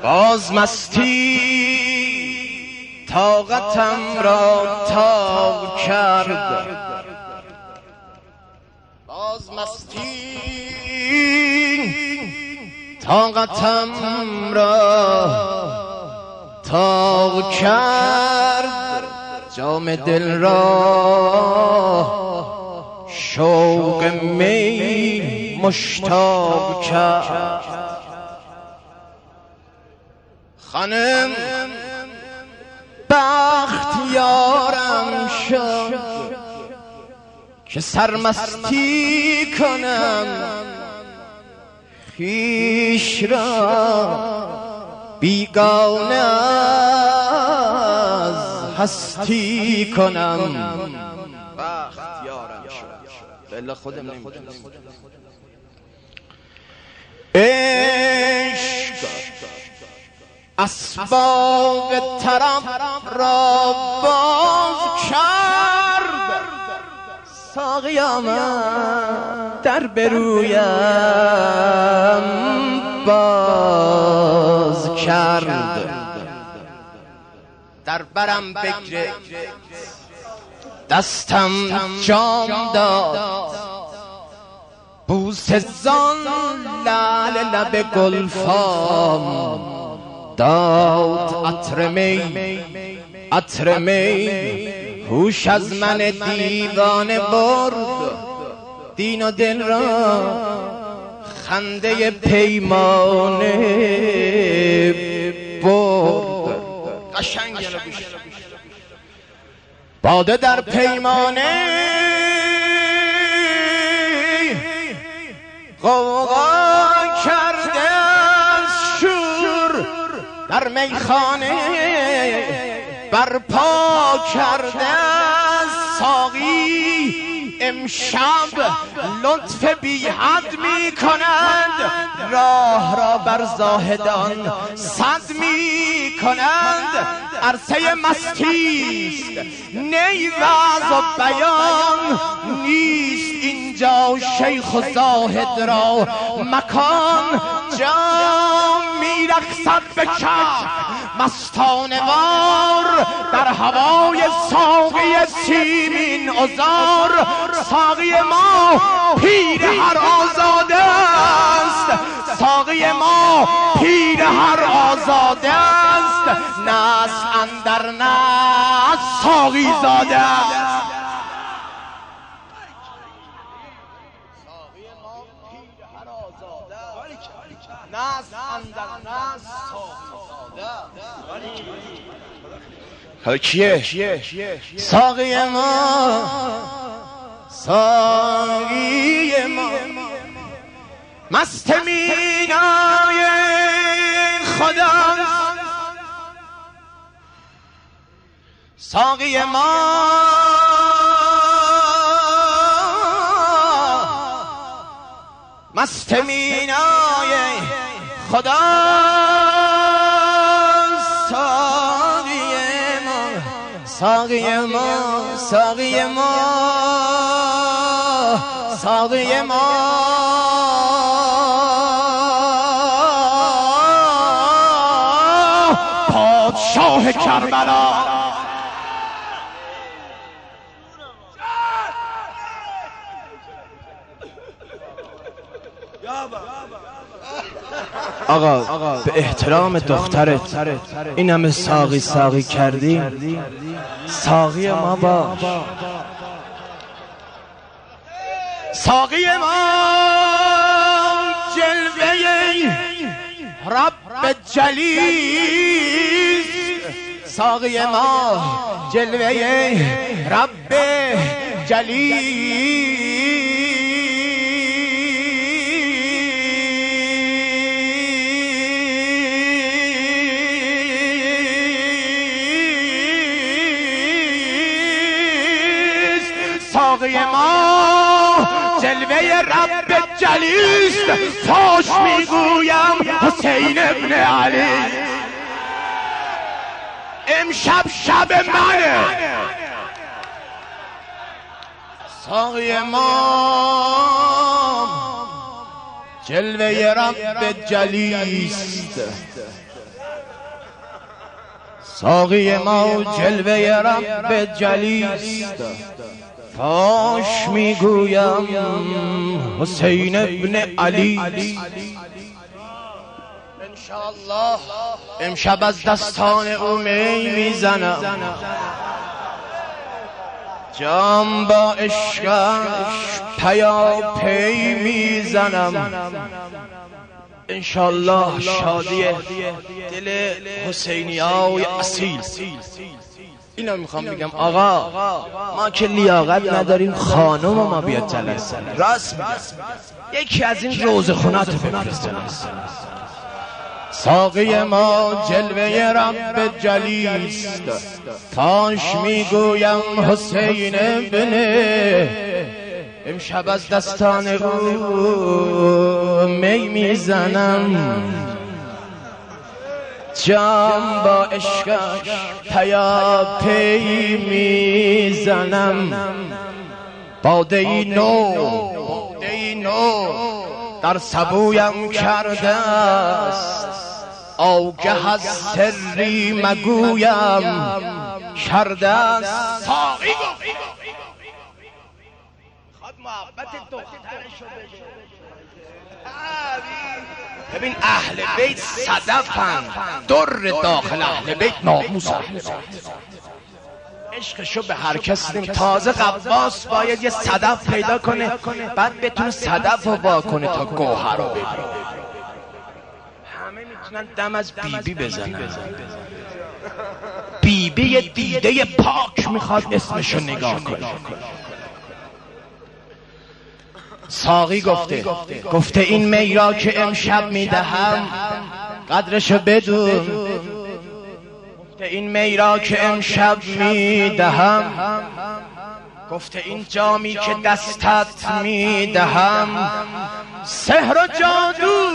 باز مستی طاقتم را تاب کرد، باز مستی طاقتم را تاب کرد، جام دل را شوق می مشتاق کرد. خانم بخت یارم شد که سرمستی کنم، خویش را بیگانه از هستی کنم. بخت یارم شد بله خودم نمیدونم. عشق اسباب طرب را باز کرد، ساقیا من در برویم باز کرد. در برم بگرفت دستم جام داد، بوسه زان لعل لب گلفام داد. عطر می هوش از من دیوانه برد، دین و دل را خنده پیمانه برد. قشنگ باده در پیمانه غوغا کرده از شور، در میخانه برپا کرده از ساقی. امشب لطف بی حد می کند، راه را بر زاهدان سد می کند. عرصه مستیست نی وعظ و بیان نیست، اینجا شیخ و زاهد را مکان. جام می رقصد به کف مستانه وار، در هوای ساقی سیمین عذار. ساقی ما پیر هر آزاده است، ساقی ما پیر هر آزاده است. نسل اندر نسل ساقی زاده است. ساقی ما پیر هر آزاده است، نسل اندر نسل ساقی زاده است. کیه؟ ساقی ما، ساقی ما مست مینای خدا، ساقی ما مست مینای خدا، ساقی ما، ساقی ما، ساقی ما، پادشاه کربلا. آقا به احترام دخترت این همه ساقی کردی، ساقی ما باش. ساقی ما جلوه رب جلیل، ساقی ما جلوه رب جلیل. ساقی ما جلوه رب جلیست، فاش میگویم حسین ابن علی. امشب شب منه. ساقی ما، جلوه رب جلیست ساقی ما جلوه رب جلیست فاش میگویم حسین ابن علی انشاءالله امشب از دستان او می میزنم جام با عشقش پیاپی میزنم انشاءالله شادی دل حسینیای اصیل. اینا میخوام بگم آقا ما که لیاقت نداریم خانم ما بیاد جلسه راست میگم یکی از این روزخونات بفرستن. ساقی ما جلوه رب جلیست فاش میگویم حسین ابن امشب از دستان او می میزنم جام با عشقش پیاپی میزنم باده نو در سبویم کرده است آگه از سری مگویم کرده است ساقی گفت خود محبت دخترشو ببین اهل بیت صدفن در داخل اهل بیت ناموس عشقشو به هر کس نمی تازه قواس باید یه صدف پیدا کنه بعد بتونه صدف رو وا کنه تا گوهر رو ببینه. همه میتونن دم از بیبی بزنن بیبی یه دیده پاک میخواد اسمشو نگاه کنه. ساقی گفته این می را که امشب میدهم قدرشو بدون گفته این می را که امشب میدهم گفته این جامی که دستت میدهم سحر و جادو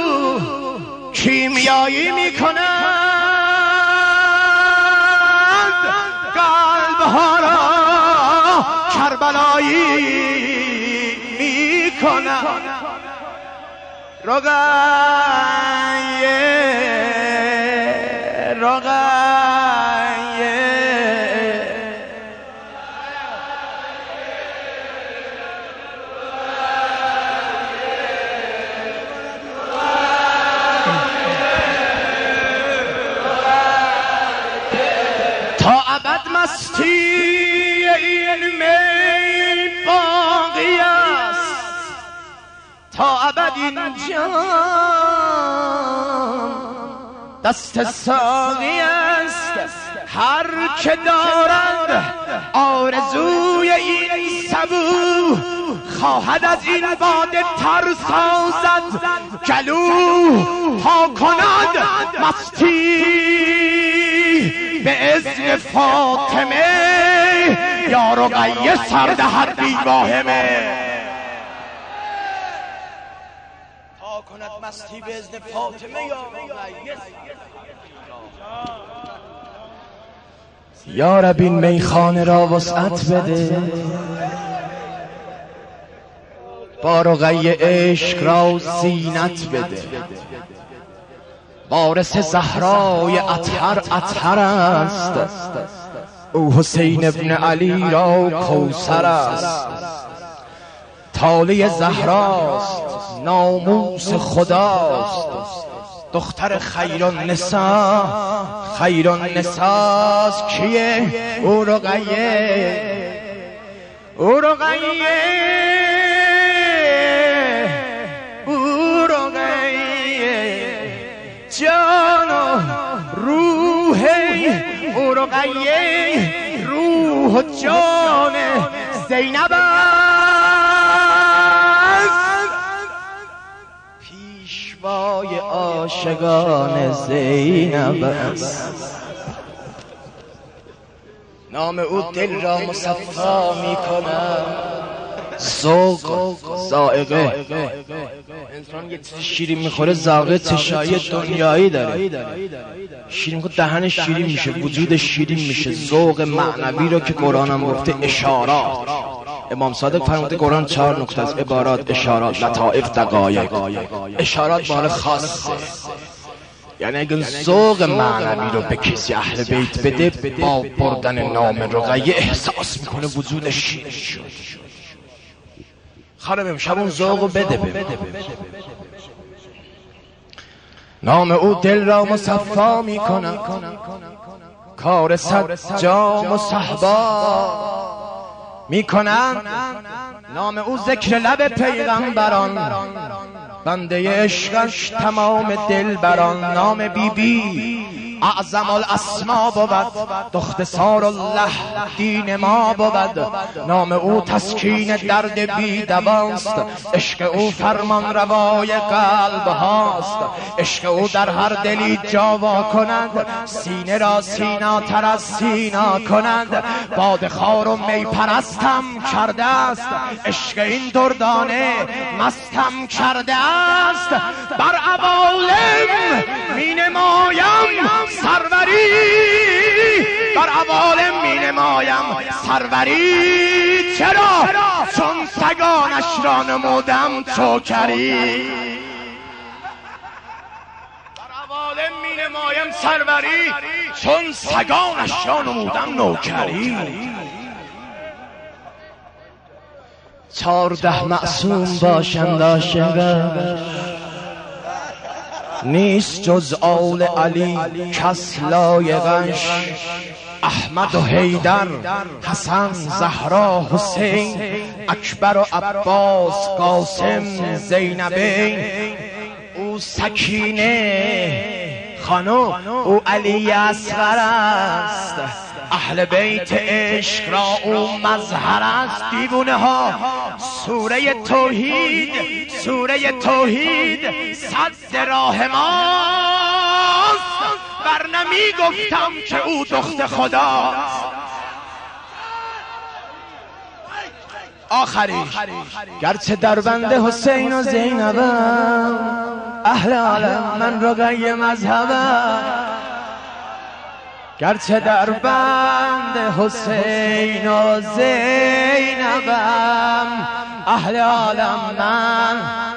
کیمیایی میکنند قلبها را کربلایی میکنند تا ابد مستی این می باقی است تا ابد این جام دست ساقی است هر که دارد آرزوی این سبو خواهد از این باده تر سازد گلو تا کند مستی به اذن فاطمه یا رقیه سردهد بی واهمه تا کند مستی به اذن فاطمه یا رقیه. یا رب این میخانه را وسعت بده با رقیه عشق را زینت بده وارث زهرای اطهر است او حسین ابن علی را کوثر است طالع زهراست ناموس خداست دختر خیرالنساست کیه او رقیه جان و روح او رقیه روح و جان زینب است پیشوای عاشقان زینب است نام او دل را مصفا می کند ذوق ذائقه انسان یه چیزی شیرین میخوره ذائقه تشایی دنیایی داره شیرین میخوره دهنش شیرین میشه وجود شیرین میشه ذوق معنوی رو که قرآن هم گفته اشارات امام صادق فرموده قرآن 4 نقطه است: عبارات، اشارات، لطائف، دقایق. اشارات مال خاصه، یعنی اگه ذوق معنوی رو به کسی اهل بیت بده، با بردن نام رقیه احساس میکنه وجودش شیر شد. خانم امشب اون ذوق رو بده. نام او دل را مصفا میکنه، کار صد جام و صحبا میکنم. نام او ذکر لب پیغمبران، بنده عشقش تمام دل بران. نام بی اعظم الاسما بود، دختسار الله دین ما بود. نام او تسکین درد بی دواست، عشق او فرمان روای قلب هاست. عشق او در هر دلی جاوا کند، سینه را سینا تر از سینا کند. باد خار و می پرستم کرده است، عشق این دردانه مستم کرده است. بر عوالم می نمایم سروری، بر عوالم می نمایم سروری. چرا؟ چون سگانش را نمودم چوکری. بر عوالم می نمایم سروری، چون سگانش را نمودم نوکری. 14 معصوم باشند عاشقان، نیست جز آل علی کس لایقش. احمد و حیدر، حسن، زهرا، حسین، اکبر و عباس، قاسم، زینبین. او سکینه خانم، او علی اصغر است. اهل بیت عشق را او مظهر است. دیوانه ها سوره توحید، سوره توحید صد راه ماست، ورنه می گفتم که او دخت خدا. آخری گرچه در بند حسین و زینبم، اهل عالم من رقیه مذهبم. گرچه در بند حسین و زینبم، اهل عالم من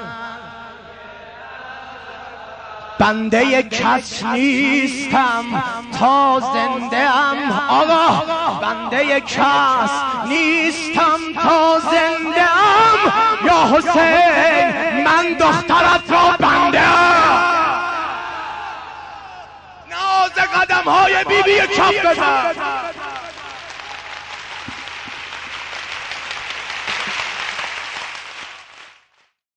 بنده کس نیستم تا زنده ام. آقا بنده کس نیستم تا زنده ام. یا حسین من دخترت را بنده ام. ناز قدم های بی بی کف بزن.